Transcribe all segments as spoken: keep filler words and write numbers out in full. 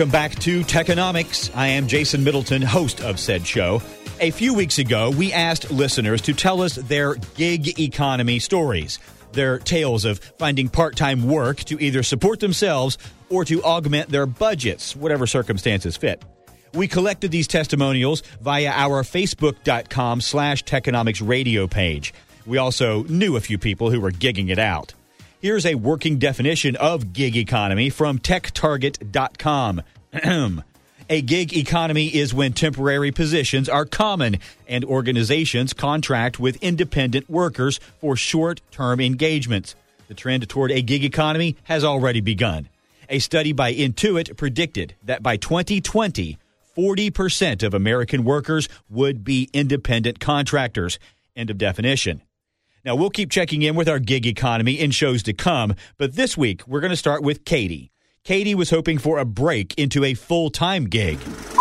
Welcome back to Techonomics. I am Jason Middleton, host of said show. A few weeks ago, we asked listeners to tell us their gig economy stories, their tales of finding part-time work to either support themselves or to augment their budgets, whatever circumstances fit. We collected these testimonials via our Facebook.com slash Techonomics radio page. We also knew a few people who were gigging it out. Here's a working definition of gig economy from tech target dot com. A gig economy is when temporary positions are common and organizations contract with independent workers for short-term engagements. The trend toward a gig economy has already begun. A study by Intuit predicted that by twenty twenty, forty percent of American workers would be independent contractors. End of definition. Now, we'll keep checking in with our gig economy in shows to come, but this week we're going to start with Katie. Katie was hoping for a break into a full-time gig.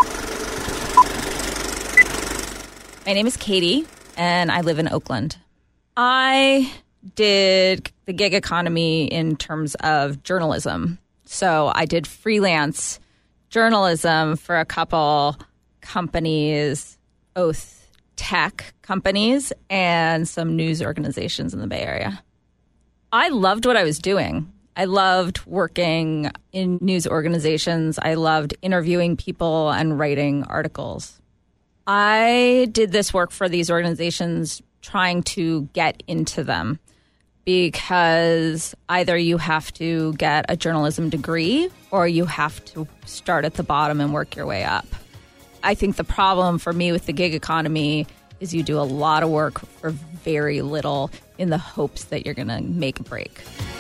My name is Katie, and I live in Oakland. I did the gig economy in terms of journalism. So I did freelance journalism for a couple companies, both tech companies and some news organizations in the Bay Area. I loved what I was doing. I loved working in news organizations. I loved interviewing people and writing articles. I did this work for these organizations trying to get into them because either you have to get a journalism degree or you have to start at the bottom and work your way up. I think the problem for me with the gig economy is you do a lot of work for very little in the hopes that you're going to make a break.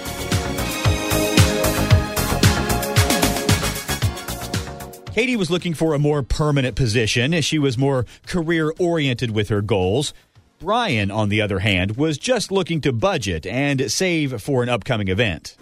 Katie was looking for a more permanent position as she was more career-oriented with her goals. Brian, on the other hand, was just looking to budget and save for an upcoming event.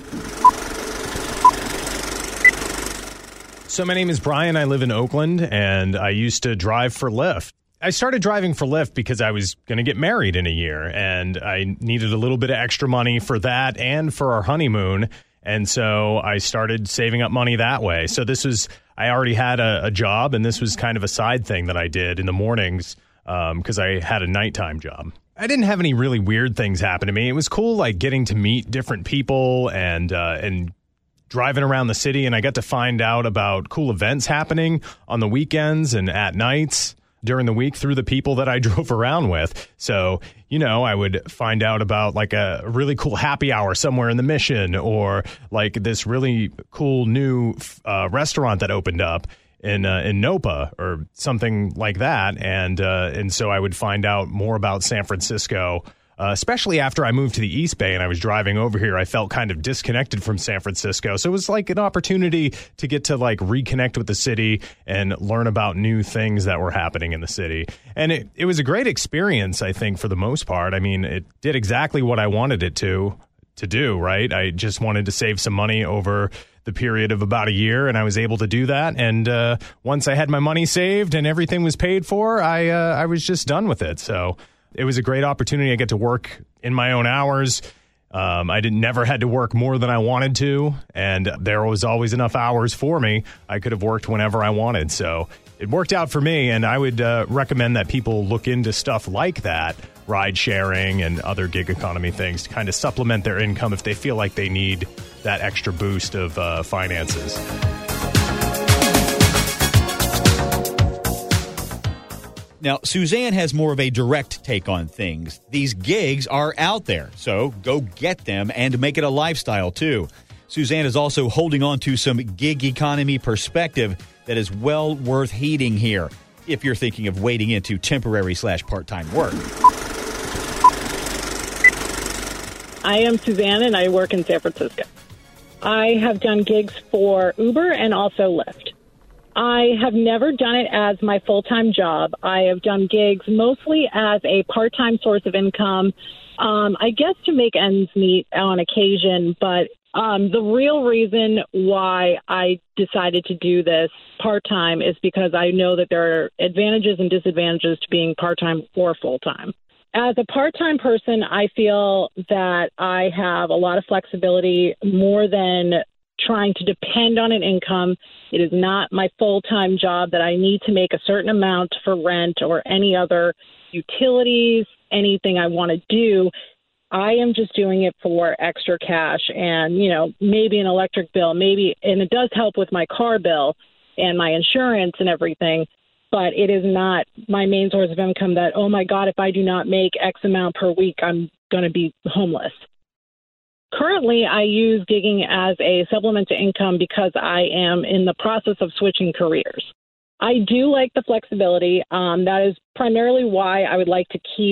So my name is Brian. I live in Oakland, and I used to drive for Lyft. I started driving for Lyft because I was going to get married in a year, and I needed a little bit of extra money for that and for our honeymoon. And so I started saving up money that way. So this was, I already had a, a job, and this was kind of a side thing that I did in the mornings because um, I had a nighttime job. I didn't have any really weird things happen to me. It was cool, like getting to meet different people and uh, and driving around the city, and I got to find out about cool events happening on the weekends and at nights during the week through the people that I drove around with. So, you know, I would find out about like a really cool happy hour somewhere in the Mission, or like this really cool new uh, restaurant that opened up in uh, in Nopa or something like that. And uh, and so I would find out more about San Francisco, uh, especially after I moved to the East Bay and I was driving over here. I felt kind of disconnected from San Francisco. So it was like an opportunity to get to like reconnect with the city and learn about new things that were happening in the city. And it, it was a great experience, I think, for the most part. I mean, it did exactly what I wanted it to to do, right? I just wanted to save some money over the period of about a year, and I was able to do that. And uh, once I had my money saved and everything was paid for, I uh, I was just done with it. So it was a great opportunity. I get to work in my own hours. Um, I didn't never had to work more than I wanted to, and there was always enough hours for me. I could have worked whenever I wanted. So it worked out for me, and I would uh, recommend that people look into stuff like that, ride sharing and other gig economy things, to kind of supplement their income if they feel like they need that extra boost of uh, finances. Now, Suzanne has more of a direct take on things. These gigs are out there, so go get them and make it a lifestyle, too. Suzanne is also holding on to some gig economy perspective that is well worth heeding here if you're thinking of wading into temporary slash part-time work. I am Suzanne, and I work in San Francisco. I have done gigs for Uber and also Lyft. I have never done it as my full-time job. I have done gigs mostly as a part-time source of income, um, I guess to make ends meet on occasion. But um, the real reason why I decided to do this part-time is because I know that there are advantages and disadvantages to being part-time or full-time. As a part-time person, I feel that I have a lot of flexibility, more than trying to depend on an income. It is not my full-time job that I need to make a certain amount for rent or any other utilities, anything I want to do. I am just doing it for extra cash and, you know, maybe an electric bill, maybe, and it does help with my car bill and my insurance and everything, but it is not my main source of income that, oh my God, if I do not make X amount per week, I'm going to be homeless. Currently, I use gigging as a supplement to income because I am in the process of switching careers. I do like the flexibility. Um, that is primarily why I would like to keep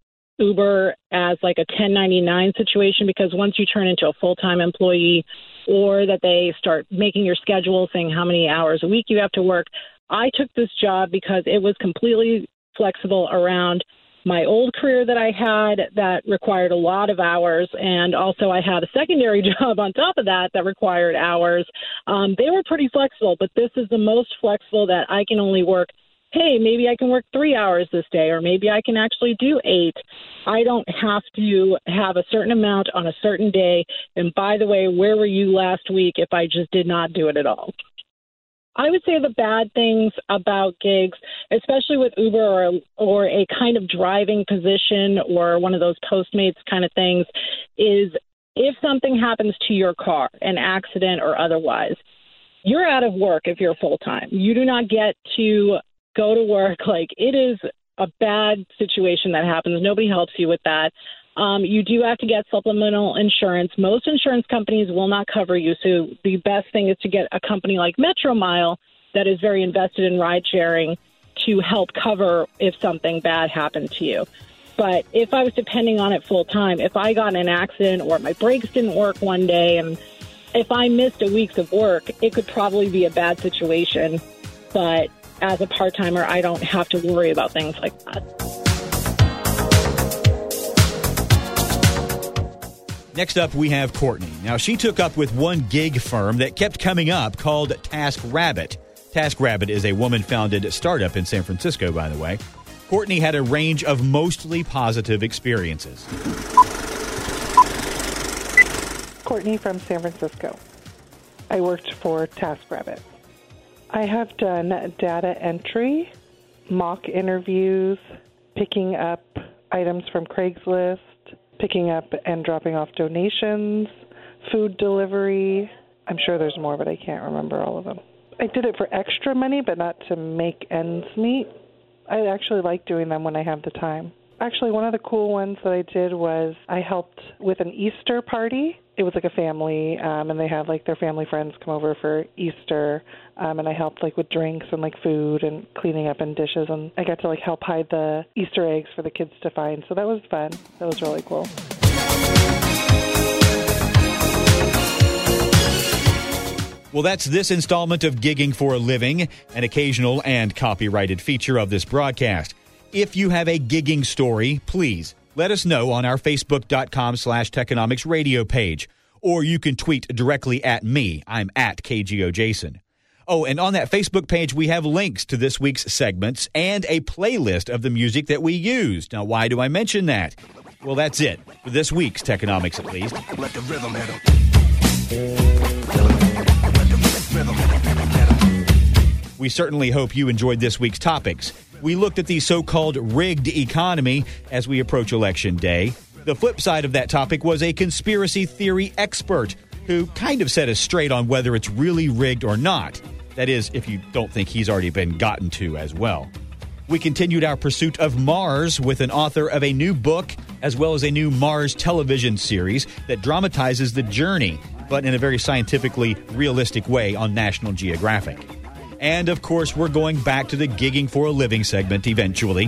Uber as like a ten ninety-nine situation, because once you turn into a full-time employee or that they start making your schedule saying how many hours a week you have to work, I took this job because it was completely flexible around my old career that I had that required a lot of hours, and also I had a secondary job on top of that that required hours. Um, they were pretty flexible, but this is the most flexible that I can only work. Hey, maybe I can work three hours this day, or maybe I can actually do eight. I don't have to have a certain amount on a certain day. And by the way, where were you last week if I just did not do it at all? I would say the bad things about gigs, especially with Uber or, or a kind of driving position or one of those Postmates kind of things, is if something happens to your car, an accident or otherwise, you're out of work if you're full-time. You do not get to go to work. Like, it is a bad situation that happens. Nobody helps you with that. Um, you do have to get supplemental insurance. Most insurance companies will not cover you. So the best thing is to get a company like Metro Mile that is very invested in ride sharing to help cover if something bad happened to you. But if I was depending on it full time, if I got in an accident or my brakes didn't work one day, and if I missed a week of work, it could probably be a bad situation. But as a part-timer, I don't have to worry about things like that. Next up, we have Courtney. Now, she took up with one gig firm that kept coming up called TaskRabbit. TaskRabbit is a woman-founded startup in San Francisco, by the way. Courtney had a range of mostly positive experiences. Courtney from San Francisco. I worked for TaskRabbit. I have done data entry, mock interviews, picking up items from Craigslist, picking up and dropping off donations, food delivery. I'm sure there's more, but I can't remember all of them. I did it for extra money, but not to make ends meet. I actually like doing them when I have the time. Actually, one of the cool ones that I did was I helped with an Easter party. It was like a family, um, and they had like their family friends come over for Easter, um, and I helped like with drinks and like food and cleaning up and dishes, and I got to like help hide the Easter eggs for the kids to find. So that was fun. That was really cool. Well, that's this installment of Gigging for a Living, an occasional and copyrighted feature of this broadcast. If you have a gigging story, please let us know on our Facebook.com slash Techonomics radio page, or you can tweet directly at me. I'm at K G O Jason. Oh, and on that Facebook page, we have links to this week's segments and a playlist of the music that we used. Now, why do I mention that? Well, that's it for this week's Techonomics, at least. Let the rhythm hit 'em. We certainly hope you enjoyed this week's topics. We looked at the so-called rigged economy as we approach Election Day. The flip side of that topic was a conspiracy theory expert who kind of set us straight on whether it's really rigged or not. That is, if you don't think he's already been gotten to as well. We continued our pursuit of Mars with an author of a new book, as well as a new Mars television series that dramatizes the journey, but in a very scientifically realistic way on National Geographic. And, of course, we're going back to the Gigging for a Living segment eventually.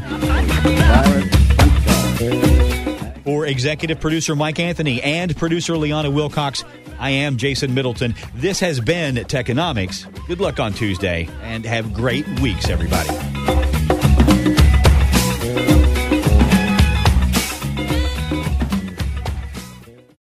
For executive producer Mike Anthony and producer Liana Wilcox, I am Jason Middleton. This has been Techonomics. Good luck on Tuesday, and have great weeks, everybody.